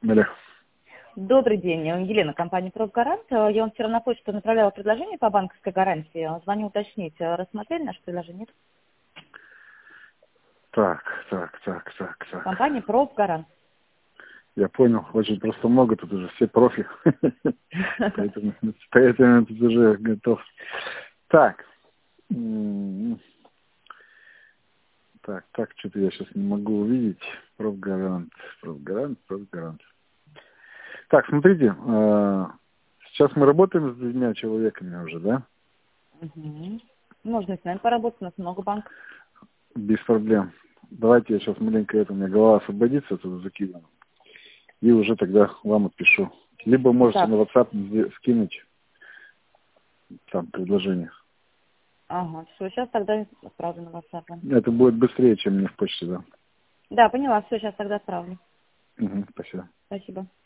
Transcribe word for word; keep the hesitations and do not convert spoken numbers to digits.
Алло. Добрый день, Елена, компания «Профгарант». Я вам вчера на почту направляла предложение по банковской гарантии. Звоню уточнить, рассмотрели наше предложение? Нет? Так, так, так, так, так. Компания «Профгарант». Я понял, очень просто много, тут уже все профи. Поэтому, поэтому тут уже готов. Так. Так, так, что-то я сейчас не могу увидеть. Профгарант, профгарант, профгарант. Так, смотрите, сейчас мы работаем с двумя человеками уже, да? Угу. Можно с нами поработать, у нас много банков. Без проблем. Давайте я сейчас маленько, это, у меня голова освободится, тут закидываю. И уже тогда вам отпишу. Либо можете Так. на WhatsApp скинуть там предложение. Ага, все, сейчас тогда отправлю на WhatsApp. Это будет быстрее, чем мне в почте, да. Да, поняла, все, сейчас тогда отправлю. Угу, спасибо. Спасибо.